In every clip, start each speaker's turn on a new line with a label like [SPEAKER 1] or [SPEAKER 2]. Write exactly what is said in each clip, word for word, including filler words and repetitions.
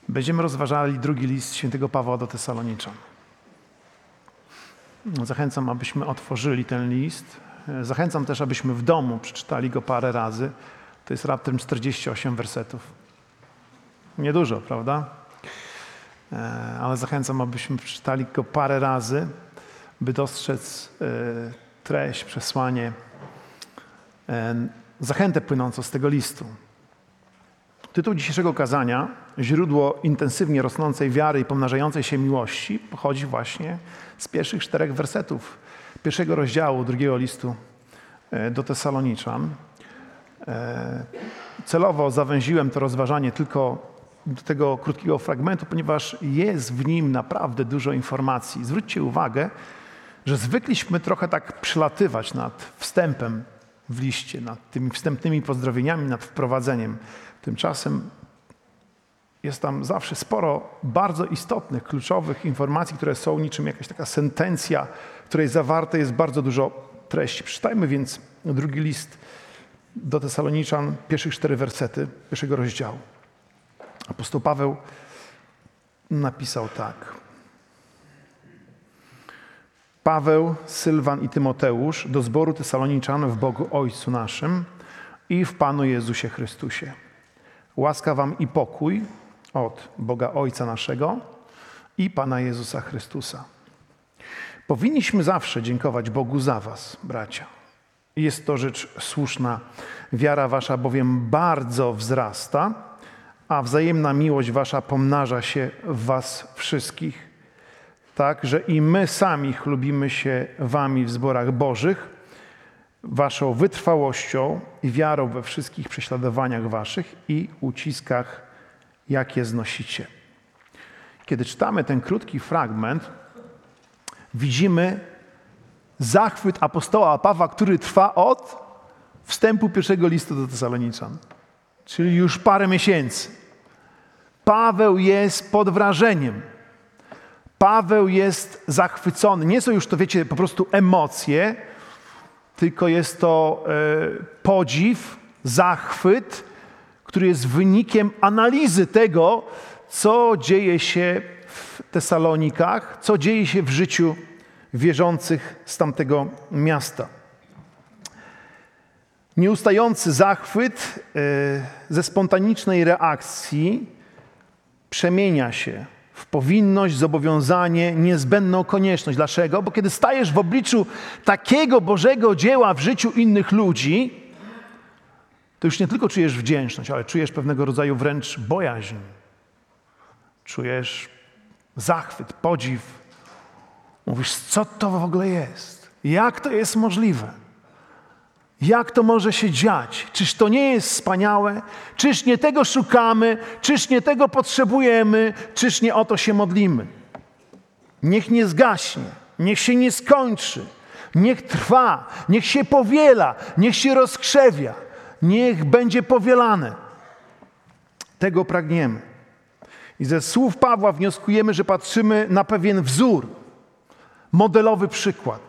[SPEAKER 1] Będziemy rozważali drugi list świętego Pawła do Tesaloniczan. Zachęcam, abyśmy otworzyli ten list. Zachęcam też, abyśmy w domu przeczytali go parę razy. To jest raptem czterdzieści osiem wersetów. Niedużo, prawda? Ale zachęcam, abyśmy przeczytali go parę razy, by dostrzec treść, przesłanie, zachętę płynącą z tego listu. Tytuł dzisiejszego kazania, źródło intensywnie rosnącej wiary i pomnażającej się miłości, pochodzi właśnie z pierwszych czterech wersetów pierwszego rozdziału drugiego listu do Tesaloniczan. Celowo zawęziłem to rozważanie tylko do tego krótkiego fragmentu, ponieważ jest w nim naprawdę dużo informacji. Zwróćcie uwagę, że zwykliśmy trochę tak przelatywać nad wstępem w liście, nad tymi wstępnymi pozdrowieniami, nad wprowadzeniem. Tymczasem jest tam zawsze sporo bardzo istotnych, kluczowych informacji, które są niczym jakaś taka sentencja, w której zawarte jest bardzo dużo treści. Przeczytajmy więc drugi list do Tesaloniczan, pierwszych cztery wersety pierwszego rozdziału. Apostoł Paweł napisał tak. Paweł, Sylwan i Tymoteusz do zboru Tesaloniczan w Bogu Ojcu naszym i w Panu Jezusie Chrystusie. Łaska wam i pokój od Boga Ojca naszego i Pana Jezusa Chrystusa. Powinniśmy zawsze dziękować Bogu za was, bracia. Jest to rzecz słuszna. Wiara wasza bowiem bardzo wzrasta, a wzajemna miłość wasza pomnaża się w was wszystkich, tak, że i my sami chlubimy się wami w zborach bożych, waszą wytrwałością i wiarą we wszystkich prześladowaniach waszych i uciskach, jakie znosicie. Kiedy czytamy ten krótki fragment, widzimy zachwyt apostoła Pawła, który trwa od wstępu pierwszego listu do Tesaloniczan, czyli już parę miesięcy. Paweł jest pod wrażeniem. Paweł jest zachwycony. Nie są już to, wiecie, po prostu emocje, tylko jest to e, podziw, zachwyt, który jest wynikiem analizy tego, co dzieje się w Tesalonikach, co dzieje się w życiu wierzących z tamtego miasta. Nieustający zachwyt e, ze spontanicznej reakcji przemienia się w powinność, zobowiązanie, niezbędną konieczność. Dlaczego? Bo kiedy stajesz w obliczu takiego Bożego dzieła w życiu innych ludzi, to już nie tylko czujesz wdzięczność, ale czujesz pewnego rodzaju wręcz bojaźń. Czujesz zachwyt, podziw. Mówisz, co to w ogóle jest? Jak to jest możliwe? Jak to może się dziać? Czyż to nie jest wspaniałe? Czyż nie tego szukamy? Czyż nie tego potrzebujemy? Czyż nie o to się modlimy? Niech nie zgaśnie, niech się nie skończy, niech trwa, niech się powiela, niech się rozkrzewia, niech będzie powielane. Tego pragniemy. I ze słów Pawła wnioskujemy, że patrzymy na pewien wzór, modelowy przykład.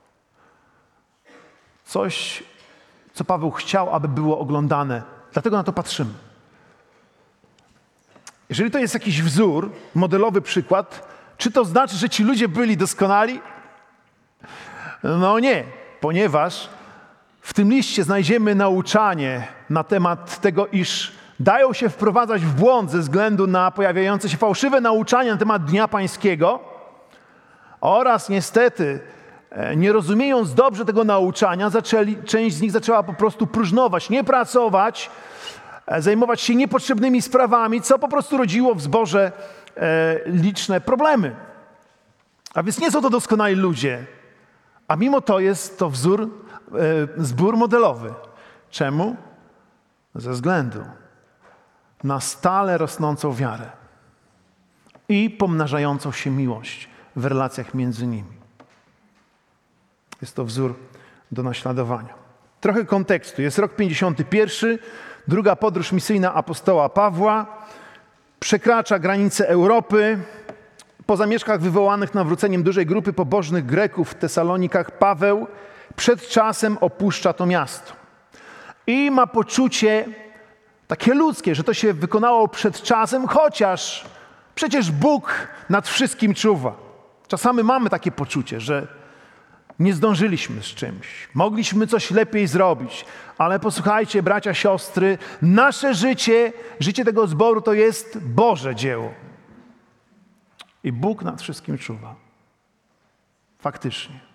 [SPEAKER 1] Coś, co Paweł chciał, aby było oglądane. Dlatego na to patrzymy. Jeżeli to jest jakiś wzór, modelowy przykład, czy to znaczy, że ci ludzie byli doskonali? No nie, ponieważ w tym liście znajdziemy nauczanie na temat tego, iż dają się wprowadzać w błąd ze względu na pojawiające się fałszywe nauczania na temat Dnia Pańskiego oraz niestety, nie rozumiejąc dobrze tego nauczania, zaczęli, część z nich zaczęła po prostu próżnować, nie pracować, zajmować się niepotrzebnymi sprawami, co po prostu rodziło w zborze e, liczne problemy. A więc nie są to doskonali ludzie, a mimo to jest to wzór, e, zbór modelowy. Czemu? Ze względu na stale rosnącą wiarę i pomnażającą się miłość w relacjach między nimi. Jest to wzór do naśladowania. Trochę kontekstu. Jest rok pięćdziesiąty pierwszy, druga podróż misyjna apostoła Pawła. Przekracza granice Europy. Po zamieszkach wywołanych nawróceniem dużej grupy pobożnych Greków w Tesalonikach Paweł przed czasem opuszcza to miasto. I ma poczucie takie ludzkie, że to się wykonało przed czasem, chociaż przecież Bóg nad wszystkim czuwa. Czasami mamy takie poczucie, że nie zdążyliśmy z czymś, mogliśmy coś lepiej zrobić, ale posłuchajcie, bracia, siostry, nasze życie, życie tego zboru to jest Boże dzieło. I Bóg nad wszystkim czuwa. Faktycznie.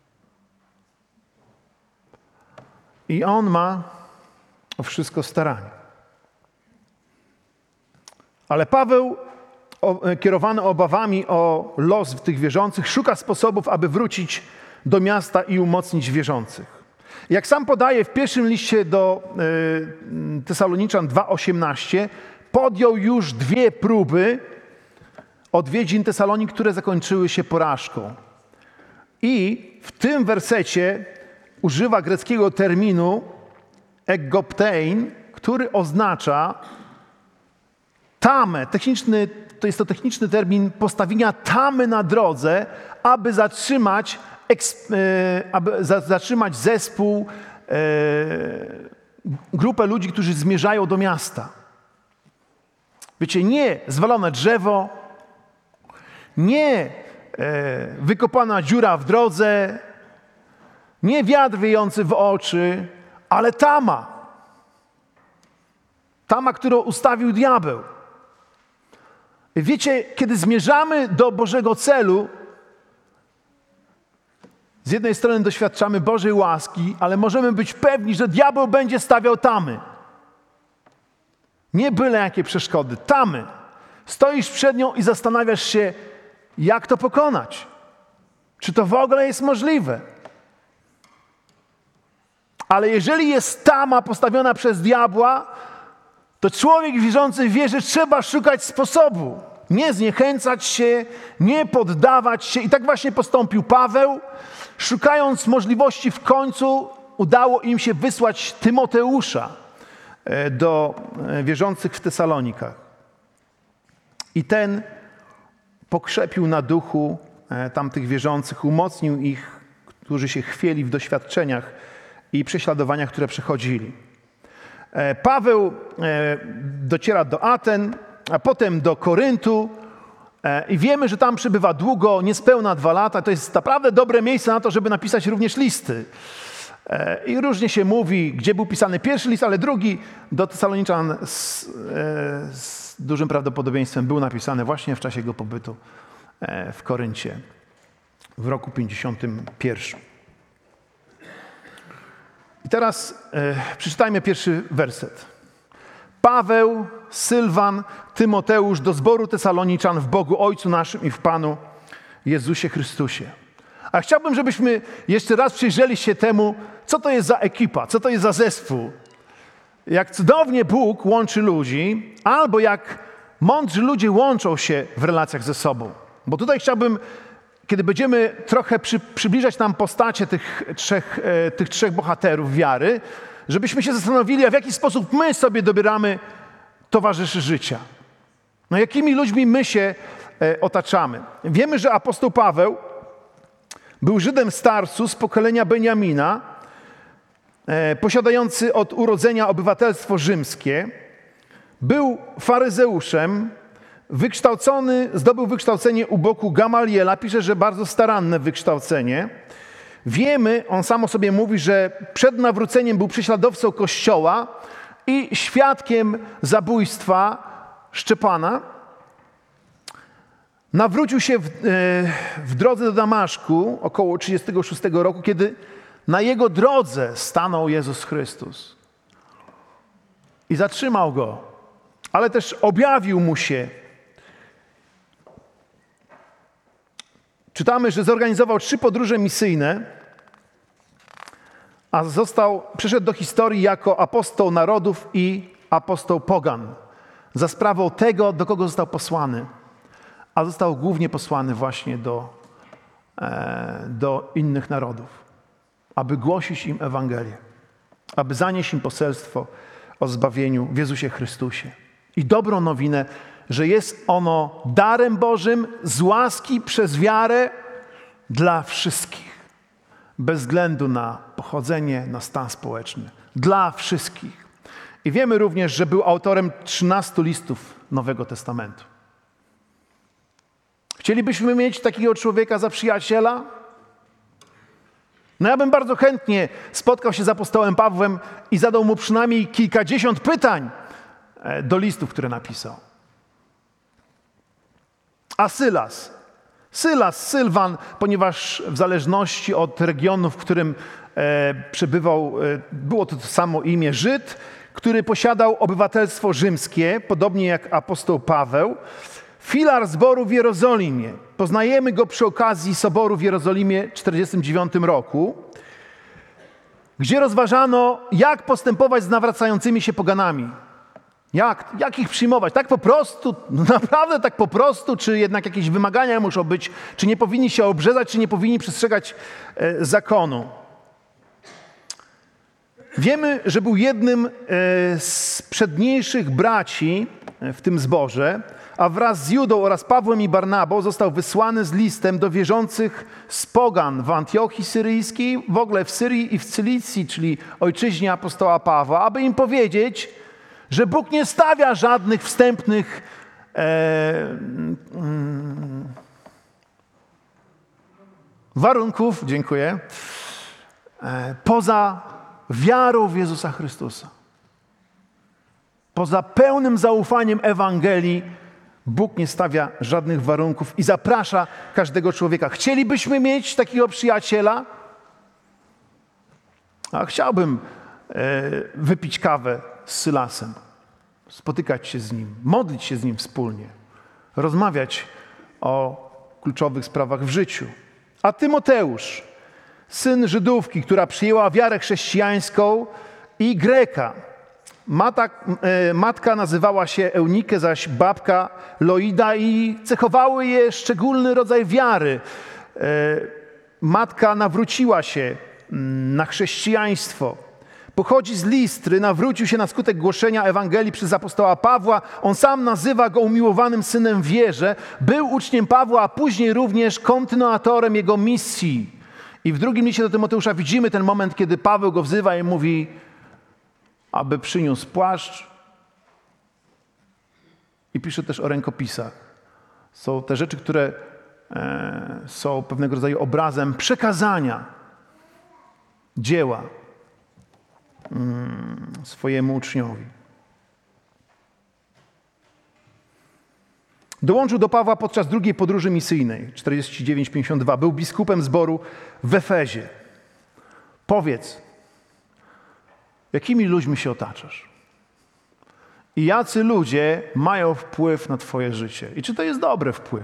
[SPEAKER 1] I On ma o wszystko staranie. Ale Paweł, o, kierowany obawami o los tych wierzących, szuka sposobów, aby wrócić do miasta i umocnić wierzących. Jak sam podaje w pierwszym liście do y, Tesaloniczan dwa osiemnaście, podjął już dwie próby odwiedzin Tesalonik, które zakończyły się porażką. I w tym wersecie używa greckiego terminu eggoptein, który oznacza tamę. Techniczny, to jest to techniczny termin postawienia tamy na drodze, aby zatrzymać, eksp, e, aby za, zatrzymać zespół, e, grupę ludzi, którzy zmierzają do miasta. Wiecie, nie zwalone drzewo, nie e, wykopana dziura w drodze, nie wiatr wiejący w oczy, ale tama. Tama, którą ustawił diabeł. Wiecie, kiedy zmierzamy do Bożego celu, z jednej strony doświadczamy Bożej łaski, ale możemy być pewni, że diabeł będzie stawiał tamy. Nie byle jakie przeszkody, tamy. Stoisz przed nią i zastanawiasz się, jak to pokonać. Czy to w ogóle jest możliwe? Ale jeżeli jest tama postawiona przez diabła, to człowiek wierzący wie, że trzeba szukać sposobu. Nie zniechęcać się, nie poddawać się. I tak właśnie postąpił Paweł. Szukając możliwości, w końcu udało im się wysłać Tymoteusza do wierzących w Tesalonikach. I ten pokrzepił na duchu tamtych wierzących, umocnił ich, którzy się chwieli w doświadczeniach i prześladowaniach, które przechodzili. Paweł dociera do Aten, a potem do Koryntu i wiemy, że tam przebywa długo, niespełna dwa lata. To jest naprawdę dobre miejsce na to, żeby napisać również listy. I różnie się mówi, gdzie był pisany pierwszy list, ale drugi do Tesaloniczan z, z dużym prawdopodobieństwem był napisany właśnie w czasie jego pobytu w Koryncie w roku pięćdziesiątym pierwszym. I teraz e, przeczytajmy pierwszy werset. Paweł, Sylwan, Tymoteusz do zboru Tesaloniczan w Bogu Ojcu naszym i w Panu Jezusie Chrystusie. A chciałbym, żebyśmy jeszcze raz przyjrzeli się temu, co to jest za ekipa, co to jest za zespół. Jak cudownie Bóg łączy ludzi, albo jak mądrzy ludzie łączą się w relacjach ze sobą. Bo tutaj chciałbym, kiedy będziemy trochę przy, przybliżać nam postacie tych trzech, e, tych trzech bohaterów wiary, żebyśmy się zastanowili, a w jaki sposób my sobie dobieramy towarzyszy życia. No jakimi ludźmi my się e, otaczamy. Wiemy, że apostoł Paweł był Żydem z Tarsu z pokolenia Beniamina, e, posiadający od urodzenia obywatelstwo rzymskie. Był faryzeuszem, wykształcony, zdobył wykształcenie u boku Gamaliela. Pisze, że bardzo staranne wykształcenie. Wiemy, on sam o sobie mówi, że przed nawróceniem był prześladowcą Kościoła i świadkiem zabójstwa Szczepana. Nawrócił się w, w drodze do Damaszku około trzydziestego szóstego roku, kiedy na jego drodze stanął Jezus Chrystus i zatrzymał go, ale też objawił mu się. Czytamy, że zorganizował trzy podróże misyjne, a został, przyszedł do historii jako apostoł narodów i apostoł pogan za sprawą tego, do kogo został posłany. A został głównie posłany właśnie do, e, do innych narodów, aby głosić im Ewangelię, aby zanieść im poselstwo o zbawieniu w Jezusie Chrystusie. I dobrą nowinę, że jest ono darem Bożym z łaski przez wiarę dla wszystkich. Bez względu na pochodzenie, na stan społeczny. Dla wszystkich. I wiemy również, że był autorem trzynastu listów Nowego Testamentu. Chcielibyśmy mieć takiego człowieka za przyjaciela? No ja bym bardzo chętnie spotkał się z apostołem Pawłem i zadał mu przynajmniej kilkadziesiąt pytań do listów, które napisał. A Sylas? Sylas, Sylwan, ponieważ w zależności od regionu, w którym e, przebywał, e, było to to samo imię, Żyd, który posiadał obywatelstwo rzymskie, podobnie jak apostoł Paweł, filar zboru w Jerozolimie. Poznajemy go przy okazji Soboru w Jerozolimie w czterdziestym dziewiątym roku, gdzie rozważano, jak postępować z nawracającymi się poganami. Jak, jak ich przyjmować? Tak po prostu, no naprawdę tak po prostu, czy jednak jakieś wymagania muszą być, czy nie powinni się obrzezać, czy nie powinni przestrzegać e, zakonu. Wiemy, że był jednym e, z przedniejszych braci w tym zborze, a wraz z Judą oraz Pawłem i Barnabą został wysłany z listem do wierzących z pogan w Antiochii Syryjskiej, w ogóle w Syrii i w Cylicji, czyli ojczyźnie apostoła Pawła, aby im powiedzieć, że Bóg nie stawia żadnych wstępnych e, mm, warunków, dziękuję, e, poza wiarą w Jezusa Chrystusa. Poza pełnym zaufaniem Ewangelii Bóg nie stawia żadnych warunków i zaprasza każdego człowieka. Chcielibyśmy mieć takiego przyjaciela? A chciałbym e, wypić kawę z Sylasem, spotykać się z nim, modlić się z nim wspólnie, rozmawiać o kluczowych sprawach w życiu. A Tymoteusz, syn Żydówki, która przyjęła wiarę chrześcijańską i Greka. Mata, e, matka nazywała się Eunike, zaś babka Loida i cechowały je szczególny rodzaj wiary. E, matka nawróciła się na chrześcijaństwo. Pochodzi z Listry, nawrócił się na skutek głoszenia Ewangelii przez apostoła Pawła. On sam nazywa go umiłowanym synem w wierze. Był uczniem Pawła, a później również kontynuatorem jego misji. I w drugim liście do Tymoteusza widzimy ten moment, kiedy Paweł go wzywa i mówi, aby przyniósł płaszcz. I pisze też o rękopisach. Są te rzeczy, które e, są pewnego rodzaju obrazem przekazania dzieła mm, swojemu uczniowi. Dołączył do Pawła podczas drugiej podróży misyjnej, czterdzieści dziewięć pięćdziesiąt dwa. Był biskupem zboru w Efezie. Powiedz, jakimi ludźmi się otaczasz? I jacy ludzie mają wpływ na twoje życie? I czy to jest dobry wpływ?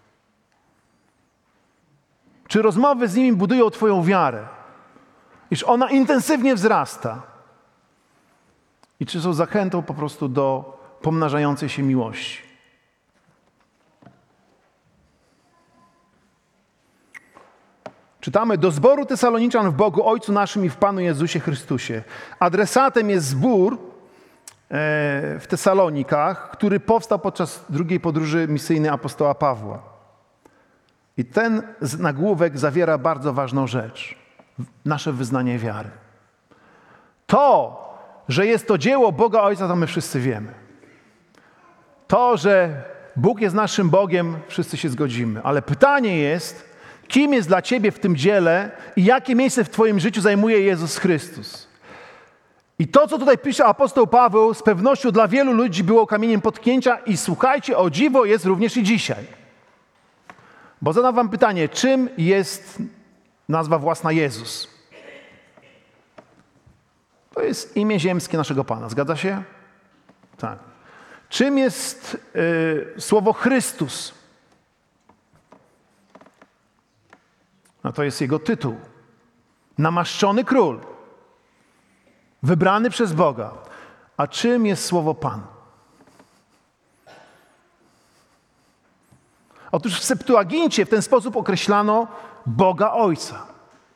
[SPEAKER 1] Czy rozmowy z nimi budują twoją wiarę? Iż ona intensywnie wzrasta? I czy są zachętą po prostu do pomnażającej się miłości? Czytamy, do zboru Tesaloniczan w Bogu Ojcu naszym i w Panu Jezusie Chrystusie. Adresatem jest zbór w Tesalonikach, który powstał podczas drugiej podróży misyjnej apostoła Pawła. I ten nagłówek zawiera bardzo ważną rzecz. Nasze wyznanie wiary. To, że jest to dzieło Boga Ojca, to my wszyscy wiemy. To, że Bóg jest naszym Bogiem, wszyscy się zgodzimy. Ale pytanie jest, kim jest dla ciebie w tym dziele i jakie miejsce w twoim życiu zajmuje Jezus Chrystus. I to, co tutaj pisze apostoł Paweł, z pewnością dla wielu ludzi było kamieniem potknięcia i słuchajcie, o dziwo jest również i dzisiaj. Bo zadam wam pytanie, czym jest nazwa własna Jezus? To jest imię ziemskie naszego Pana, zgadza się? Tak. Czym jest y, słowo Chrystus? No to jest jego tytuł. Namaszczony król. Wybrany przez Boga. A czym jest słowo Pan? Otóż w Septuagincie w ten sposób określano Boga Ojca.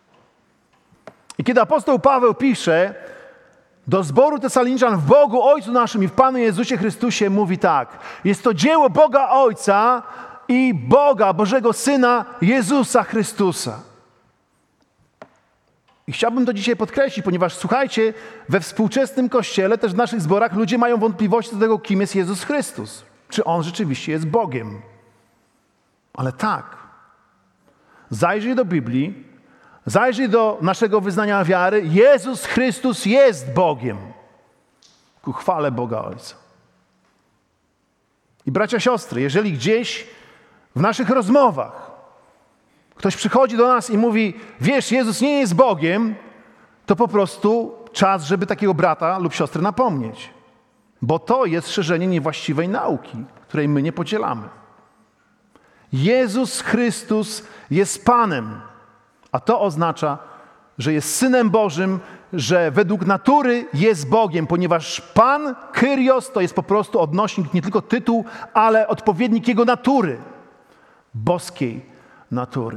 [SPEAKER 1] I kiedy apostoł Paweł pisze do zboru Tesaloniczan w Bogu Ojcu naszym i w Panu Jezusie Chrystusie, mówi tak. Jest to dzieło Boga Ojca i Boga, Bożego Syna, Jezusa Chrystusa. I chciałbym to dzisiaj podkreślić, ponieważ słuchajcie, we współczesnym Kościele, też w naszych zborach, ludzie mają wątpliwości do tego, kim jest Jezus Chrystus. Czy On rzeczywiście jest Bogiem. Ale tak. Zajrzyj do Biblii, zajrzyj do naszego wyznania wiary. Jezus Chrystus jest Bogiem. Ku chwale Boga Ojca. I bracia, siostry, jeżeli gdzieś w naszych rozmowach ktoś przychodzi do nas i mówi, wiesz, Jezus nie jest Bogiem, to po prostu czas, żeby takiego brata lub siostrę napomnieć. Bo to jest szerzenie niewłaściwej nauki, której my nie podzielamy. Jezus Chrystus jest Panem, a to oznacza, że jest Synem Bożym, że według natury jest Bogiem, ponieważ Pan, Kyrios, to jest po prostu odnośnik, nie tylko tytuł, ale odpowiednik Jego natury, boskiej natury.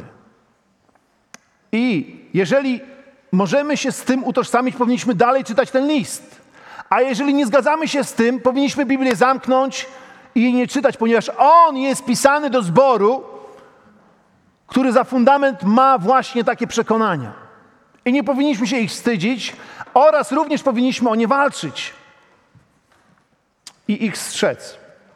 [SPEAKER 1] I jeżeli możemy się z tym utożsamić, powinniśmy dalej czytać ten list. A jeżeli nie zgadzamy się z tym, powinniśmy Biblię zamknąć i jej nie czytać, ponieważ on jest pisany do zboru, który za fundament ma właśnie takie przekonania. I nie powinniśmy się ich wstydzić oraz również powinniśmy o nie walczyć i ich strzec.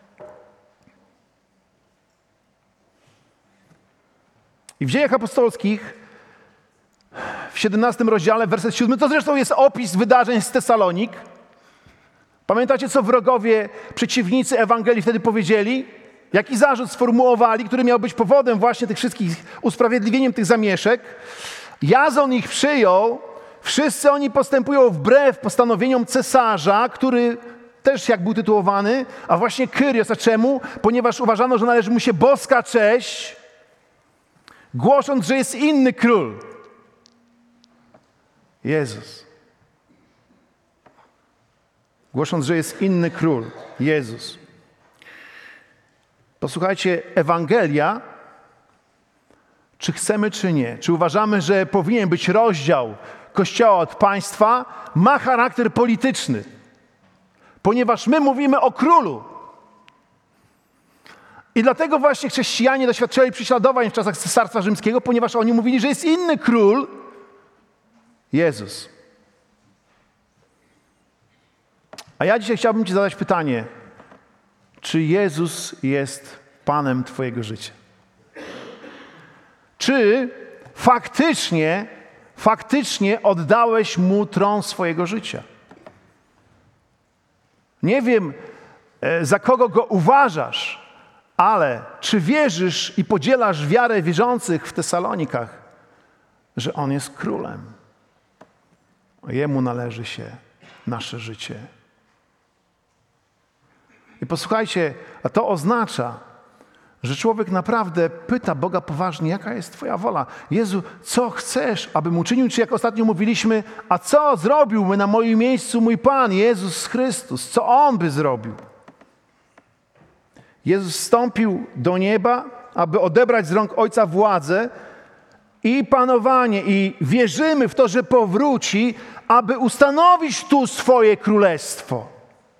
[SPEAKER 1] I w Dziejach Apostolskich w siedemnastym rozdziale, werset siódmy, to zresztą jest opis wydarzeń z Tesalonik. Pamiętacie, co wrogowie, przeciwnicy Ewangelii wtedy powiedzieli? Jaki zarzut sformułowali, który miał być powodem właśnie tych wszystkich, usprawiedliwieniem tych zamieszek? Jazon ich przyjął, wszyscy oni postępują wbrew postanowieniom cesarza, który też jak był tytułowany, a właśnie Kyrios. A czemu? Ponieważ uważano, że należy mu się boska cześć, głosząc, że jest inny król. Jezus. Głosząc, że jest inny król. Jezus. Posłuchajcie, Ewangelia, czy chcemy, czy nie, czy uważamy, że powinien być rozdział Kościoła od państwa, ma charakter polityczny. Ponieważ my mówimy o królu. I dlatego właśnie chrześcijanie doświadczali prześladowań w czasach Cesarstwa Rzymskiego, ponieważ oni mówili, że jest inny król, Jezus. A ja dzisiaj chciałbym ci zadać pytanie, czy Jezus jest Panem twojego życia? Czy faktycznie, faktycznie oddałeś Mu tron swojego życia? Nie wiem, za kogo Go uważasz, ale czy wierzysz i podzielasz wiarę wierzących w Tesalonikach, że On jest królem? Jemu należy się nasze życie. I posłuchajcie, a to oznacza, że człowiek naprawdę pyta Boga poważnie, jaka jest Twoja wola? Jezu, co chcesz, abym uczynił? Czy jak ostatnio mówiliśmy, a co zrobiłby na moim miejscu mój Pan, Jezus Chrystus? Co On by zrobił? Jezus wstąpił do nieba, aby odebrać z rąk Ojca władzę i panowanie. I wierzymy w to, że powróci, aby ustanowić tu swoje królestwo.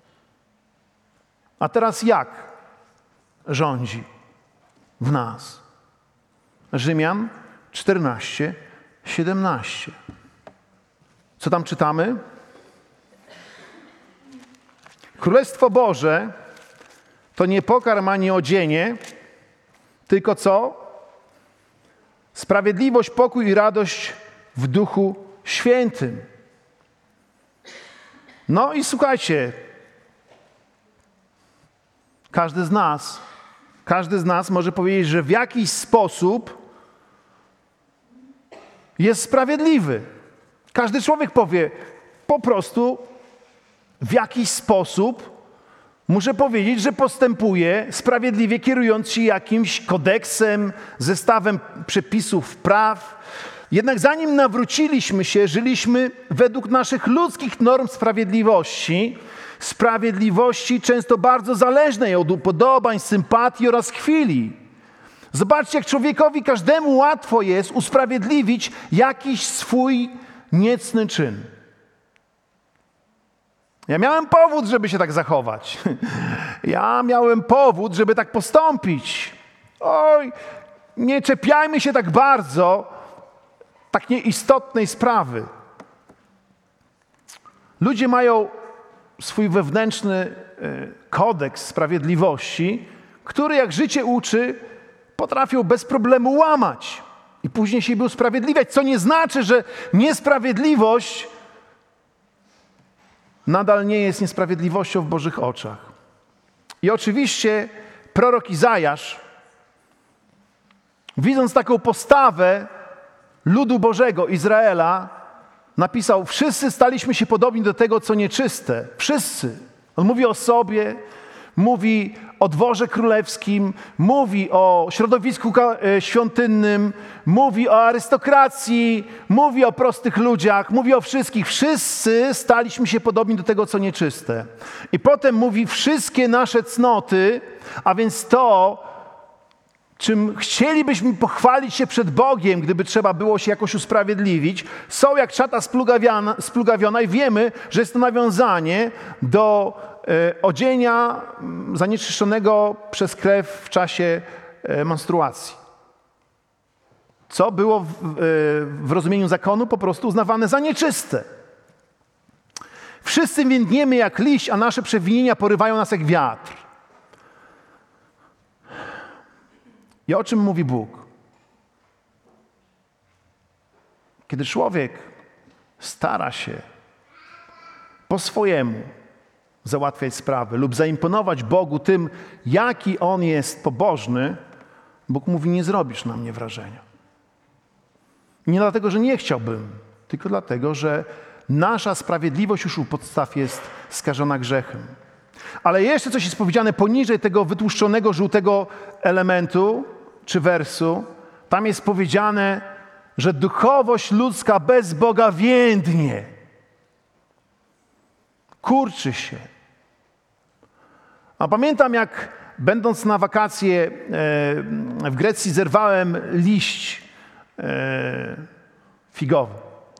[SPEAKER 1] A teraz jak rządzi w nas? Rzymian czternaście, siedemnaście. Co tam czytamy? Królestwo Boże to nie pokarm ani odzienie, tylko co? Sprawiedliwość, pokój i radość w Duchu Świętym. No i słuchajcie, każdy z nas, każdy z nas może powiedzieć, że w jakiś sposób jest sprawiedliwy. Każdy człowiek powie, po prostu w jakiś sposób muszę powiedzieć, że postępuje sprawiedliwie, kierując się jakimś kodeksem, zestawem przepisów, praw. Jednak zanim nawróciliśmy się, żyliśmy według naszych ludzkich norm sprawiedliwości, sprawiedliwości często bardzo zależnej od upodobań, sympatii oraz chwili. Zobaczcie, jak człowiekowi każdemu łatwo jest usprawiedliwić jakiś swój niecny czyn. Ja miałem powód, żeby się tak zachować. Ja miałem powód, żeby tak postąpić. Oj, nie czepiajmy się tak bardzo tak nieistotnej sprawy. Ludzie mają swój wewnętrzny kodeks sprawiedliwości, który, jak życie uczy, potrafią bez problemu łamać i później siebie usprawiedliwiać, co nie znaczy, że niesprawiedliwość nadal nie jest niesprawiedliwością w Bożych oczach. I oczywiście prorok Izajasz, widząc taką postawę ludu Bożego, Izraela, napisał: wszyscy staliśmy się podobni do tego, co nieczyste. Wszyscy. On mówi o sobie, mówi o dworze królewskim, mówi o środowisku świątynnym, mówi o arystokracji, mówi o prostych ludziach, mówi o wszystkich. Wszyscy staliśmy się podobni do tego, co nieczyste. I potem mówi: wszystkie nasze cnoty, a więc to, czym chcielibyśmy pochwalić się przed Bogiem, gdyby trzeba było się jakoś usprawiedliwić, są jak szata splugawiona, splugawiona i wiemy, że jest to nawiązanie do e, odzienia zanieczyszczonego przez krew w czasie e, menstruacji. Co było w, e, w rozumieniu zakonu po prostu uznawane za nieczyste. Wszyscy więdniemy jak liść, a nasze przewinienia porywają nas jak wiatr. I o czym mówi Bóg? Kiedy człowiek stara się po swojemu załatwiać sprawy lub zaimponować Bogu tym, jaki On jest pobożny, Bóg mówi: nie zrobisz na mnie wrażenia. Nie dlatego, że nie chciałbym, tylko dlatego, że nasza sprawiedliwość już u podstaw jest skażona grzechem. Ale jeszcze coś jest powiedziane poniżej tego wytłuszczonego żółtego elementu czy wersu. Tam jest powiedziane, że duchowość ludzka bez Boga więdnie. Kurczy się. A pamiętam, jak będąc na wakacje w Grecji, zerwałem liść figowy.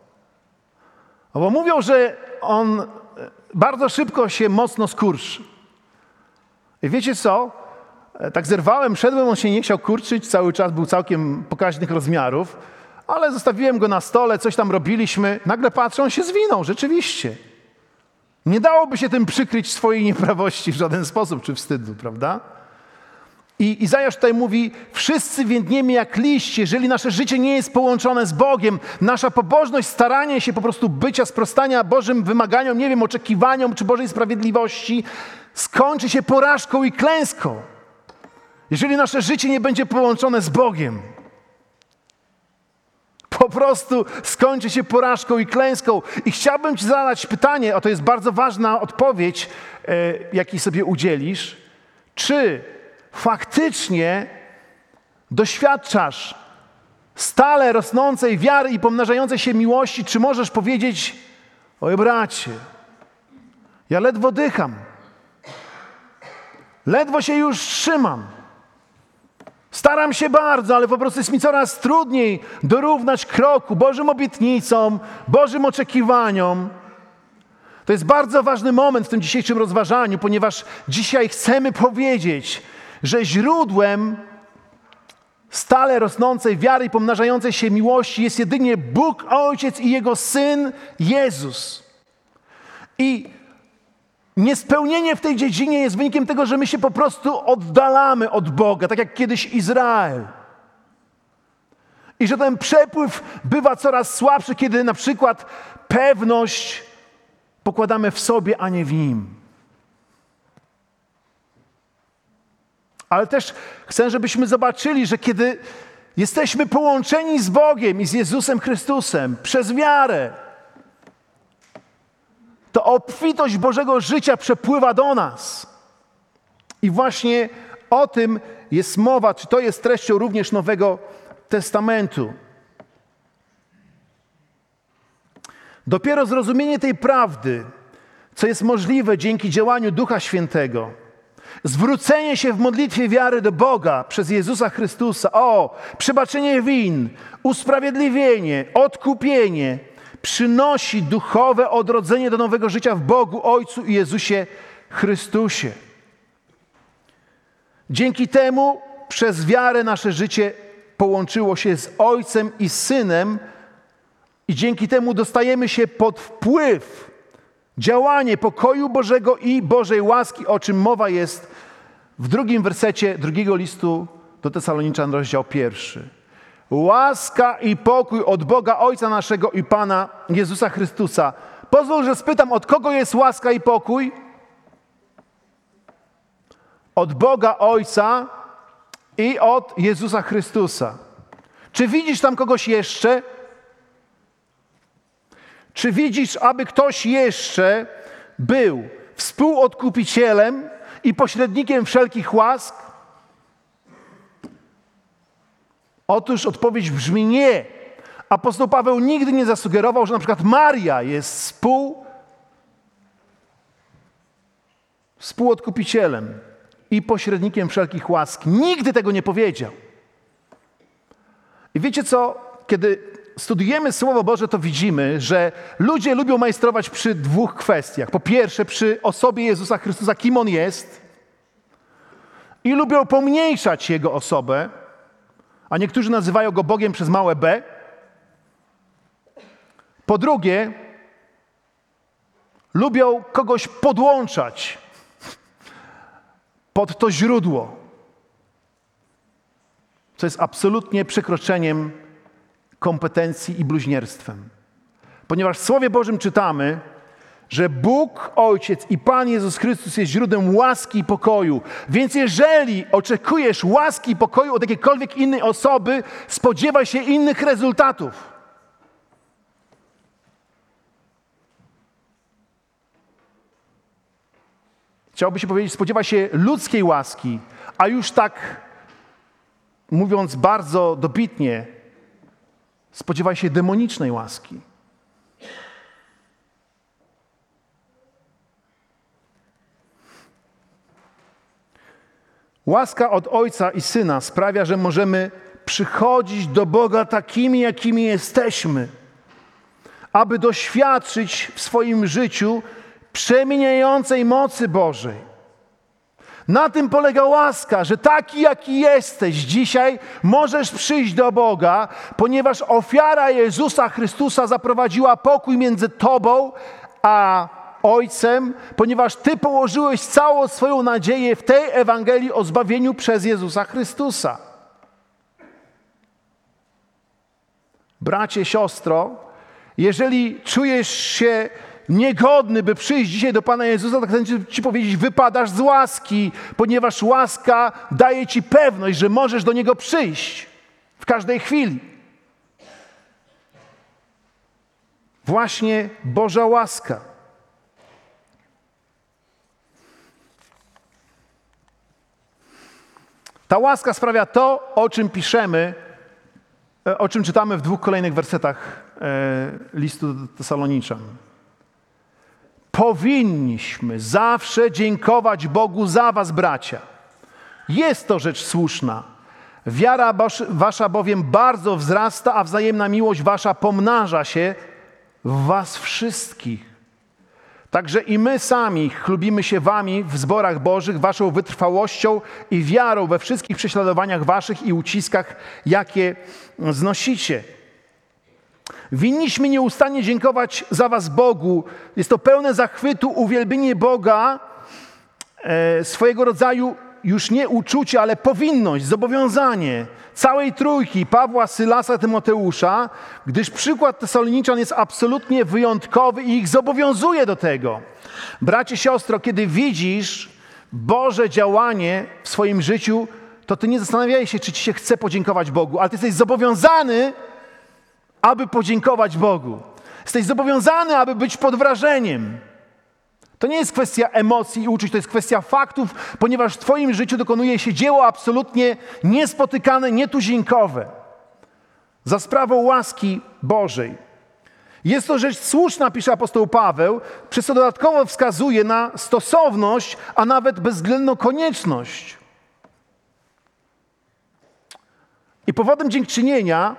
[SPEAKER 1] Bo mówią, że on bardzo szybko się mocno skurczy. I wiecie co? Tak zerwałem, szedłem, on się nie chciał kurczyć, cały czas był całkiem pokaźnych rozmiarów, ale zostawiłem go na stole, coś tam robiliśmy. Nagle patrzę, on się zwinął, rzeczywiście. Nie dałoby się tym przykryć swojej nieprawości w żaden sposób, czy wstydu, prawda? I Izajasz tutaj mówi: wszyscy więdniemy jak liść, jeżeli nasze życie nie jest połączone z Bogiem, nasza pobożność, staranie się po prostu bycia, sprostania Bożym wymaganiom, nie wiem, oczekiwaniom czy Bożej sprawiedliwości, skończy się porażką i klęską. Jeżeli nasze życie nie będzie połączone z Bogiem, po prostu skończy się porażką i klęską. I chciałbym Ci zadać pytanie, a to jest bardzo ważna odpowiedź, e, jakiej sobie udzielisz. Czy faktycznie doświadczasz stale rosnącej wiary i pomnażającej się miłości? Czy możesz powiedzieć: oj bracie, ja ledwo dycham, ledwo się już trzymam, staram się bardzo, ale po prostu jest mi coraz trudniej dorównać kroku Bożym obietnicom, Bożym oczekiwaniom. To jest bardzo ważny moment w tym dzisiejszym rozważaniu, ponieważ dzisiaj chcemy powiedzieć, że źródłem stale rosnącej wiary i pomnażającej się miłości jest jedynie Bóg Ojciec i Jego Syn Jezus. I niespełnienie w tej dziedzinie jest wynikiem tego, że my się po prostu oddalamy od Boga, tak jak kiedyś Izrael. I że ten przepływ bywa coraz słabszy, kiedy na przykład pewność pokładamy w sobie, a nie w Nim. Ale też chcę, żebyśmy zobaczyli, że kiedy jesteśmy połączeni z Bogiem i z Jezusem Chrystusem przez wiarę, to obfitość Bożego życia przepływa do nas. I właśnie o tym jest mowa, czy to jest treścią również Nowego Testamentu. Dopiero zrozumienie tej prawdy, co jest możliwe dzięki działaniu Ducha Świętego, zwrócenie się w modlitwie wiary do Boga przez Jezusa Chrystusa, o, przebaczenie win, usprawiedliwienie, odkupienie, przynosi duchowe odrodzenie do nowego życia w Bogu, Ojcu i Jezusie Chrystusie. Dzięki temu przez wiarę nasze życie połączyło się z Ojcem i Synem I dzięki temu dostajemy się pod wpływ, działanie pokoju Bożego i Bożej łaski, o czym mowa jest w drugim wersecie drugiego listu do Tesaloniczan, rozdział pierwszy. Łaska i pokój od Boga Ojca naszego i Pana Jezusa Chrystusa. Pozwól, że spytam, od kogo jest łaska i pokój? Od Boga Ojca i od Jezusa Chrystusa. Czy widzisz tam kogoś jeszcze? Czy widzisz, aby ktoś jeszcze był współodkupicielem i pośrednikiem wszelkich łask? Otóż odpowiedź brzmi nie. Apostoł Paweł nigdy nie zasugerował, że na przykład Maria jest współ, współodkupicielem i pośrednikiem wszelkich łask. Nigdy tego nie powiedział. I wiecie co? Kiedy studujemy Słowo Boże, to widzimy, że ludzie lubią majstrować przy dwóch kwestiach. Po pierwsze, przy osobie Jezusa Chrystusa, kim On jest, i lubią pomniejszać Jego osobę, a niektórzy nazywają Go Bogiem przez małe b. Po drugie, lubią kogoś podłączać pod to źródło, co jest absolutnie przekroczeniem kompetencji i bluźnierstwem. Ponieważ w Słowie Bożym czytamy, że Bóg, Ojciec i Pan Jezus Chrystus jest źródłem łaski i pokoju. Więc jeżeli oczekujesz łaski i pokoju od jakiejkolwiek innej osoby, spodziewaj się innych rezultatów. Chciałoby się powiedzieć, spodziewa się ludzkiej łaski, a już tak, mówiąc bardzo dobitnie, spodziewaj się demonicznej łaski. Łaska od Ojca i Syna sprawia, że możemy przychodzić do Boga takimi, jakimi jesteśmy, aby doświadczyć w swoim życiu przemieniającej mocy Bożej. Na tym polega łaska, że taki, jaki jesteś dzisiaj, możesz przyjść do Boga, ponieważ ofiara Jezusa Chrystusa zaprowadziła pokój między Tobą a Ojcem, ponieważ Ty położyłeś całą swoją nadzieję w tej Ewangelii o zbawieniu przez Jezusa Chrystusa. Bracie, siostro, jeżeli czujesz się niegodny, by przyjść dzisiaj do Pana Jezusa, tak chcę Ci powiedzieć, wypadasz z łaski, ponieważ łaska daje Ci pewność, że możesz do Niego przyjść w każdej chwili. Właśnie Boża łaska. Ta łaska sprawia to, o czym piszemy, o czym czytamy w dwóch kolejnych wersetach listu do Tesaloniczan. Powinniśmy zawsze dziękować Bogu za was, bracia. Jest to rzecz słuszna. Wiara wasza bowiem bardzo wzrasta, a wzajemna miłość wasza pomnaża się w was wszystkich. Także i my sami chlubimy się wami w zborach bożych, waszą wytrwałością i wiarą we wszystkich prześladowaniach waszych i uciskach, jakie znosicie. Winniśmy nieustannie dziękować za was Bogu. Jest to pełne zachwytu, uwielbienie Boga, e, swojego rodzaju już nie uczucie, ale powinność, zobowiązanie całej trójki Pawła, Sylasa, Tymoteusza, gdyż przykład Tesaloniczan jest absolutnie wyjątkowy i ich zobowiązuje do tego. Bracie, siostro, kiedy widzisz Boże działanie w swoim życiu, to ty nie zastanawiaj się, czy ci się chce podziękować Bogu, ale ty jesteś zobowiązany, aby podziękować Bogu. Jesteś zobowiązany, aby być pod wrażeniem. To nie jest kwestia emocji i uczuć, to jest kwestia faktów, ponieważ w twoim życiu dokonuje się dzieło absolutnie niespotykane, nietuzinkowe. Za sprawą łaski Bożej. Jest to rzecz słuszna, pisze apostoł Paweł, przez co dodatkowo wskazuje na stosowność, a nawet bezwzględną konieczność. I powodem dziękczynienia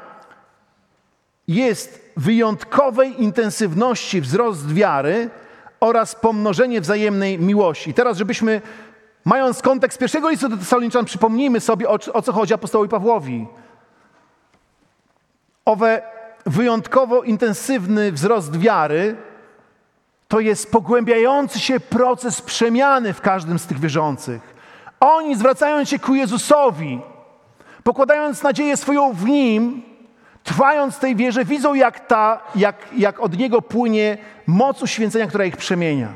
[SPEAKER 1] jest wyjątkowej intensywności wzrost wiary oraz pomnożenie wzajemnej miłości. I teraz, żebyśmy, mając kontekst pierwszego listu do Tesaloniczan, przypomnijmy sobie, o, o co chodzi apostołowi Pawłowi. Owe wyjątkowo intensywny wzrost wiary, to jest pogłębiający się proces przemiany w każdym z tych wierzących. Oni, zwracając się ku Jezusowi, pokładając nadzieję swoją w Nim, trwając w tej wierze, widzą, jak, ta, jak, jak od Niego płynie moc uświęcenia, która ich przemienia.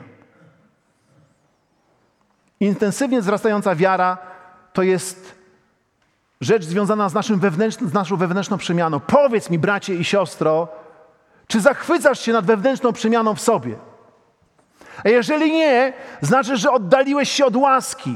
[SPEAKER 1] Intensywnie wzrastająca wiara to jest rzecz związana z, naszym wewnętrznym, z naszą wewnętrzną przemianą. Powiedz mi, bracie i siostro, czy zachwycasz się nad wewnętrzną przemianą w sobie? A jeżeli nie, znaczy, że oddaliłeś się od łaski.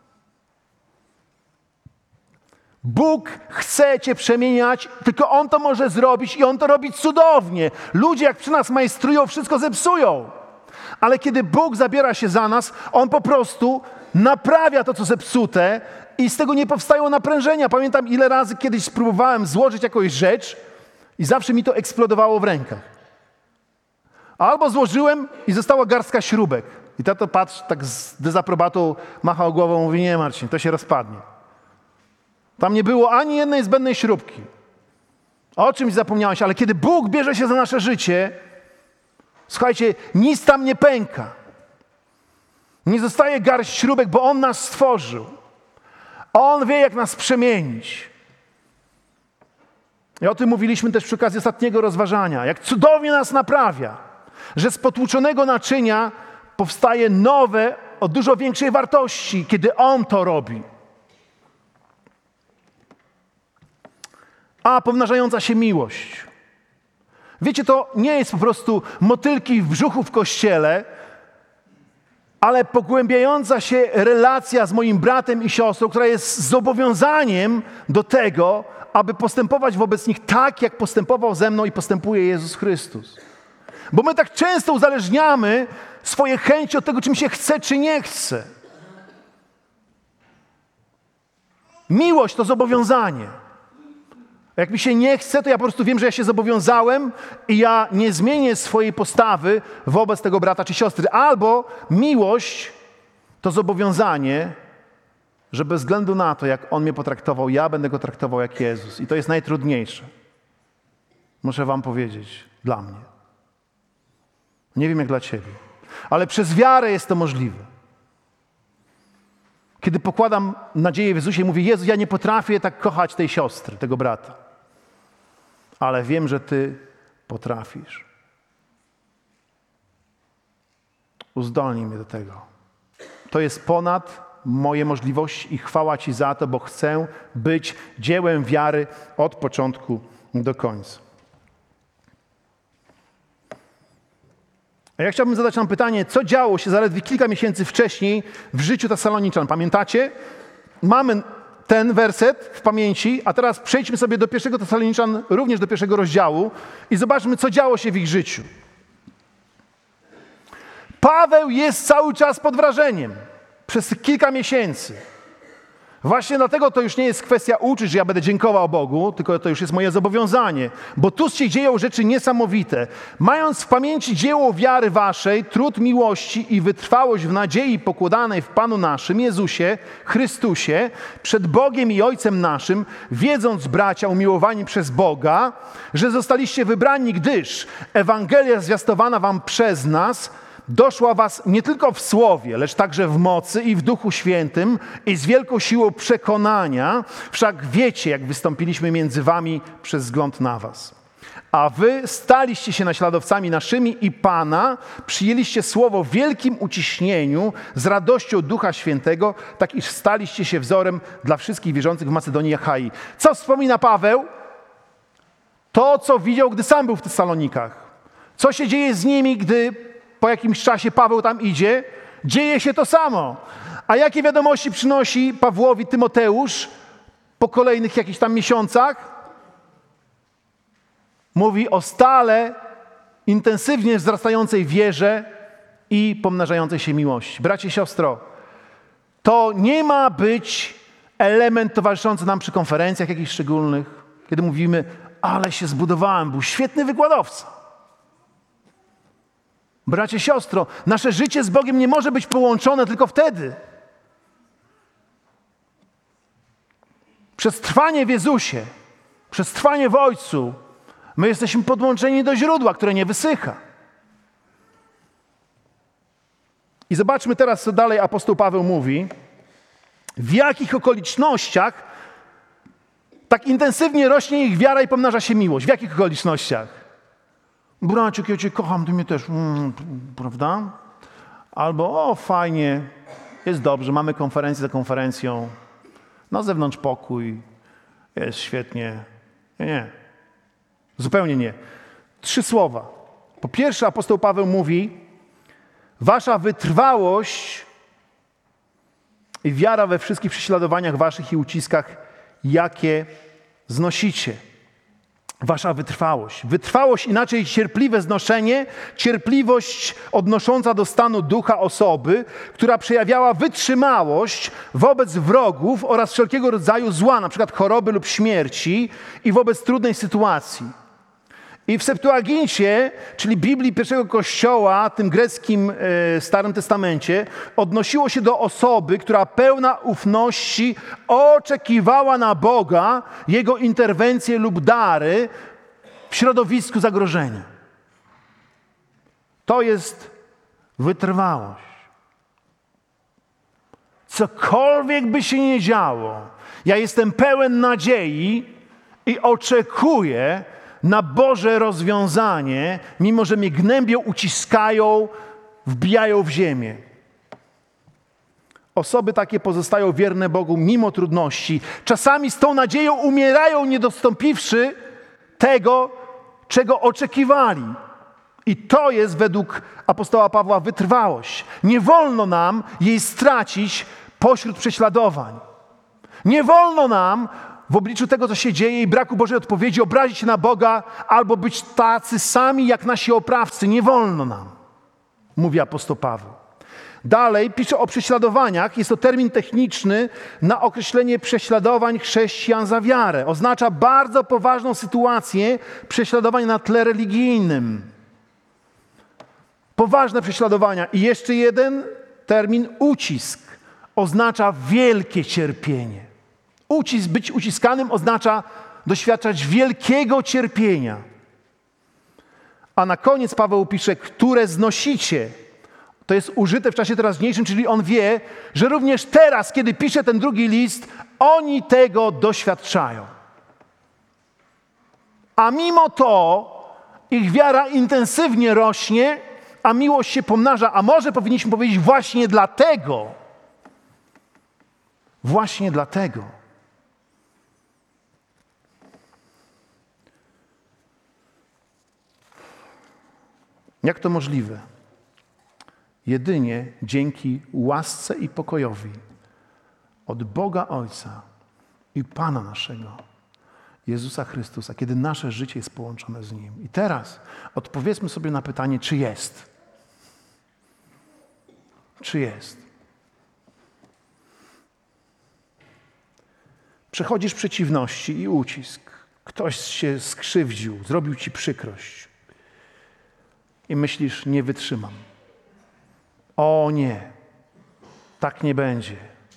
[SPEAKER 1] Bóg chce cię przemieniać, tylko On to może zrobić i On to robi cudownie. Ludzie, jak przy nas majstrują, wszystko zepsują. Ale kiedy Bóg zabiera się za nas, On po prostu naprawia to, co zepsute i z tego nie powstają naprężenia. Pamiętam, ile razy kiedyś spróbowałem złożyć jakąś rzecz i zawsze mi to eksplodowało w rękach. Albo złożyłem i została garstka śrubek. I tato patrzy, tak z dezaprobatą machał głową, mówi: nie Marcin, to się rozpadnie. Tam nie było ani jednej zbędnej śrubki. O czymś zapomniałeś, ale kiedy Bóg bierze się za nasze życie, słuchajcie, nic tam nie pęka. Nie zostaje garść śrubek, bo On nas stworzył. On wie, jak nas przemienić. I o tym mówiliśmy też przy okazji ostatniego rozważania. Jak cudownie nas naprawia, że z potłuczonego naczynia powstaje nowe, o dużo większej wartości, kiedy On to robi. A pomnażająca się miłość. Wiecie, to nie jest po prostu motylki w brzuchu w kościele, ale pogłębiająca się relacja z moim bratem i siostrą, która jest zobowiązaniem do tego, aby postępować wobec nich tak, jak postępował ze mną i postępuje Jezus Chrystus. Bo my tak często uzależniamy swoje chęci od tego, czy mi się chce, czy nie chce. Miłość to zobowiązanie. Jak mi się nie chce, to ja po prostu wiem, że ja się zobowiązałem i ja nie zmienię swojej postawy wobec tego brata czy siostry. Albo miłość to zobowiązanie, że bez względu na to, jak on mnie potraktował, ja będę go traktował jak Jezus. I to jest najtrudniejsze. Muszę wam powiedzieć, dla mnie. Nie wiem jak dla ciebie. Ale przez wiarę jest to możliwe. Kiedy pokładam nadzieję w Jezusie i mówię: Jezu, ja nie potrafię tak kochać tej siostry, tego brata. Ale wiem, że Ty potrafisz. Uzdolnij mnie do tego. To jest ponad moje możliwości i chwała Ci za to, bo chcę być dziełem wiary od początku do końca. A ja chciałbym zadać nam pytanie, co działo się zaledwie kilka miesięcy wcześniej w życiu Tesaloniczan. Pamiętacie? Mamy ten werset w pamięci, a teraz przejdźmy sobie do pierwszego Tesaloniczan, również do pierwszego rozdziału i zobaczmy, co działo się w ich życiu. Paweł jest cały czas pod wrażeniem. Przez kilka miesięcy. Właśnie dlatego to już nie jest kwestia uczyć, że ja będę dziękował Bogu, tylko to już jest moje zobowiązanie. Bo tu się dzieją rzeczy niesamowite. Mając w pamięci dzieło wiary waszej, trud miłości i wytrwałość w nadziei pokładanej w Panu naszym, Jezusie, Chrystusie, przed Bogiem i Ojcem naszym, wiedząc, bracia, umiłowani przez Boga, że zostaliście wybrani, gdyż Ewangelia zwiastowana wam przez nas doszła was nie tylko w słowie, lecz także w mocy i w Duchu Świętym i z wielką siłą przekonania, wszak wiecie, jak wystąpiliśmy między wami przez wzgląd na was. A wy staliście się naśladowcami naszymi i Pana, przyjęliście słowo w wielkim uciśnieniu z radością Ducha Świętego, tak iż staliście się wzorem dla wszystkich wierzących w Macedonii i Achai. Co wspomina Paweł? To, co widział, gdy sam był w Tesalonikach. Co się dzieje z nimi, gdy po jakimś czasie Paweł tam idzie? Dzieje się to samo. A jakie wiadomości przynosi Pawłowi Tymoteusz po kolejnych jakichś tam miesiącach? Mówi o stale, intensywnie wzrastającej wierze i pomnażającej się miłości. Bracie i siostro, to nie ma być element towarzyszący nam przy konferencjach jakichś szczególnych, kiedy mówimy: ale się zbudowałem, był świetny wykładowca. Bracie, siostro, nasze życie z Bogiem nie może być połączone tylko wtedy. Przez trwanie w Jezusie, przez trwanie w Ojcu, My jesteśmy podłączeni do źródła, które nie wysycha. I zobaczmy teraz, co dalej apostoł Paweł mówi. W jakich okolicznościach tak intensywnie rośnie ich wiara i pomnaża się miłość? W jakich okolicznościach? Braciuk, ja cię kocham, ty mnie też, mm, prawda? Albo, o fajnie, jest dobrze, mamy konferencję za konferencją, na zewnątrz pokój, jest świetnie. Nie, nie, zupełnie nie. Trzy słowa. Po pierwsze, apostoł Paweł mówi, wasza wytrwałość i wiara we wszystkich prześladowaniach waszych i uciskach, jakie znosicie. Wasza wytrwałość. Wytrwałość, inaczej cierpliwe znoszenie, cierpliwość odnosząca do stanu ducha osoby, która przejawiała wytrzymałość wobec wrogów oraz wszelkiego rodzaju zła, na przykład choroby lub śmierci i wobec trudnej sytuacji. I w Septuagincie, czyli Biblii pierwszego Kościoła, tym greckim e, Starym Testamencie, odnosiło się do osoby, która pełna ufności oczekiwała na Boga, Jego interwencje lub dary w środowisku zagrożenia. To jest wytrwałość. Cokolwiek by się nie działo, ja jestem pełen nadziei i oczekuję na Boże rozwiązanie, mimo że mnie gnębią, uciskają, wbijają w ziemię. Osoby takie pozostają wierne Bogu mimo trudności. Czasami z tą nadzieją umierają, nie dostąpiwszy tego, czego oczekiwali. I to jest według apostoła Pawła wytrwałość. Nie wolno nam jej stracić pośród prześladowań. Nie wolno nam w obliczu tego, co się dzieje i braku Bożej odpowiedzi, obrazić się na Boga albo być tacy sami jak nasi oprawcy. Nie wolno nam, mówi apostoł Paweł. Dalej pisze o prześladowaniach. Jest to termin techniczny na określenie prześladowań chrześcijan za wiarę. Oznacza bardzo poważną sytuację prześladowań na tle religijnym. Poważne prześladowania. I jeszcze jeden termin ucisk. Oznacza wielkie cierpienie. Ucisk, być uciskanym oznacza doświadczać wielkiego cierpienia. A na koniec Paweł pisze, które znosicie. To jest użyte w czasie teraźniejszym, czyli on wie, że również teraz, kiedy pisze ten drugi list, oni tego doświadczają. A mimo to ich wiara intensywnie rośnie, a miłość się pomnaża. A może powinniśmy powiedzieć właśnie dlatego, właśnie dlatego, jak to możliwe? Jedynie dzięki łasce i pokojowi od Boga Ojca i Pana naszego, Jezusa Chrystusa, kiedy nasze życie jest połączone z Nim. I teraz odpowiedzmy sobie na pytanie, czy jest? Czy jest? Przechodzisz przeciwności i ucisk. Ktoś się skrzywdził, zrobił ci przykrość. I myślisz, nie wytrzymam. O nie, tak nie będzie.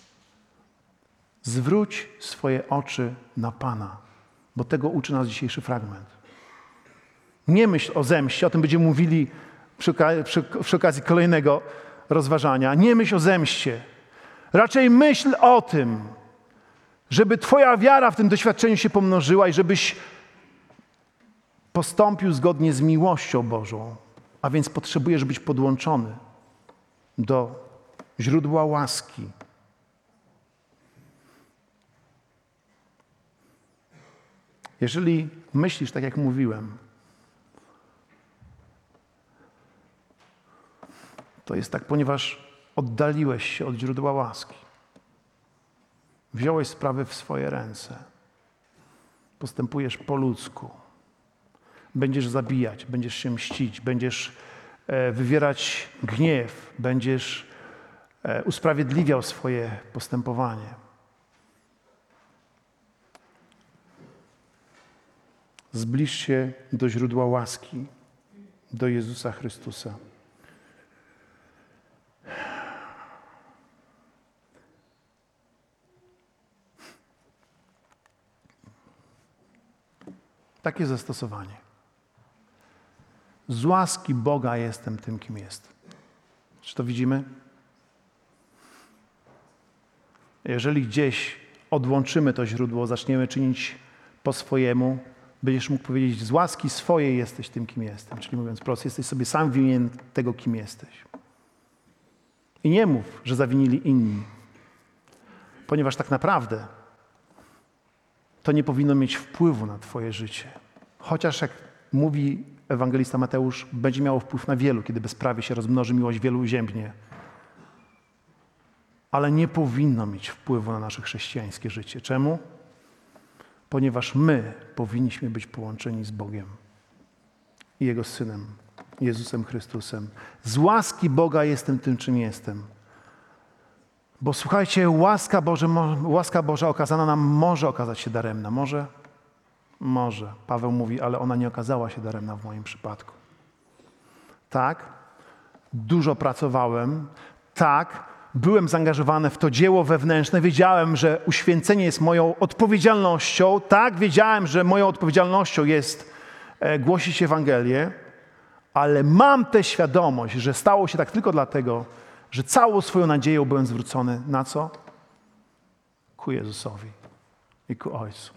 [SPEAKER 1] Zwróć swoje oczy na Pana, bo tego uczy nas dzisiejszy fragment. Nie myśl o zemście, o tym będziemy mówili przy, przy, przy okazji kolejnego rozważania. Nie myśl o zemście. Raczej myśl o tym, żeby Twoja wiara w tym doświadczeniu się pomnożyła i żebyś postąpił zgodnie z miłością Bożą. A więc potrzebujesz być podłączony do źródła łaski. Jeżeli myślisz, tak jak mówiłem, to jest tak, ponieważ oddaliłeś się od źródła łaski. Wziąłeś sprawy w swoje ręce. Postępujesz po ludzku. Będziesz zabijać, będziesz się mścić, będziesz e, wywierać gniew, będziesz e, usprawiedliwiał swoje postępowanie. Zbliż się do źródła łaski, do Jezusa Chrystusa. Takie zastosowanie. Z łaski Boga jestem tym, kim jestem. Czy to widzimy? Jeżeli gdzieś odłączymy to źródło, zaczniemy czynić po swojemu, będziesz mógł powiedzieć, z łaski swojej jesteś tym, kim jestem. Czyli mówiąc prosto, jesteś sobie sam winien tego, kim jesteś. I nie mów, że zawinili inni. Ponieważ tak naprawdę to nie powinno mieć wpływu na twoje życie. Chociaż jak mówi ewangelista Mateusz, będzie miało wpływ na wielu, kiedy bezprawie się rozmnoży, miłość wielu uziębnie. Ale nie powinno mieć wpływu na nasze chrześcijańskie życie. Czemu? Ponieważ my powinniśmy być połączeni z Bogiem i Jego Synem, Jezusem Chrystusem. Z łaski Boga jestem tym, czym jestem. Bo słuchajcie, łaska, Boże, łaska Boża okazana nam może okazać się daremna. Może? Może. Paweł mówi, ale ona nie okazała się daremna w moim przypadku. Tak, dużo pracowałem. Tak, byłem zaangażowany w to dzieło wewnętrzne. Wiedziałem, że uświęcenie jest moją odpowiedzialnością. Tak, wiedziałem, że moją odpowiedzialnością jest e, głosić Ewangelię. Ale mam tę świadomość, że stało się tak tylko dlatego, że całą swoją nadzieją byłem zwrócony na co? Ku Jezusowi i ku Ojcu.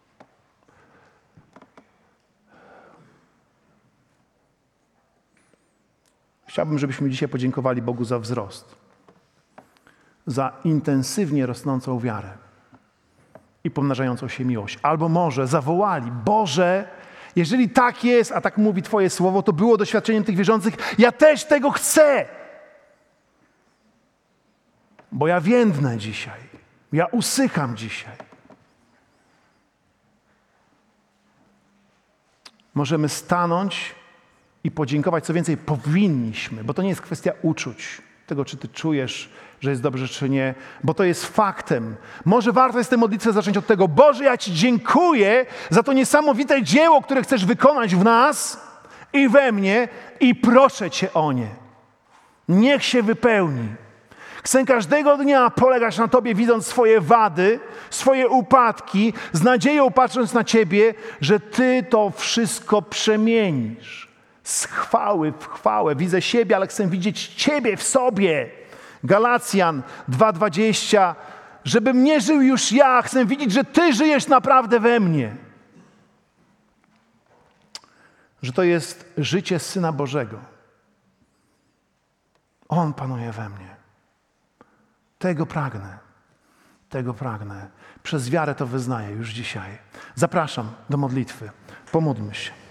[SPEAKER 1] Chciałbym, żebyśmy dzisiaj podziękowali Bogu za wzrost, za intensywnie rosnącą wiarę i pomnażającą się miłość. Albo może zawołali, Boże, jeżeli tak jest, a tak mówi Twoje słowo, to było doświadczeniem tych wierzących, ja też tego chcę. Bo ja więdnę dzisiaj. Ja usycham dzisiaj. Możemy stanąć i podziękować. Co więcej, powinniśmy, bo to nie jest kwestia uczuć, tego, czy ty czujesz, że jest dobrze, czy nie, bo to jest faktem. Może warto jest tę modlitwę zacząć od tego, Boże, ja Ci dziękuję za to niesamowite dzieło, które chcesz wykonać w nas i we mnie i proszę Cię o nie. Niech się wypełni. Chcę każdego dnia polegać na Tobie, widząc swoje wady, swoje upadki, z nadzieją patrząc na Ciebie, że Ty to wszystko przemienisz. Z chwały w chwałę. Widzę siebie, ale chcę widzieć Ciebie w sobie. Galacjan dwa dwadzieścia. Żebym nie żył już ja, chcę widzieć, że Ty żyjesz naprawdę we mnie. Że to jest życie Syna Bożego. On panuje we mnie. Tego pragnę. Tego pragnę. Przez wiarę to wyznaję już dzisiaj. Zapraszam do modlitwy. Pomódlmy się.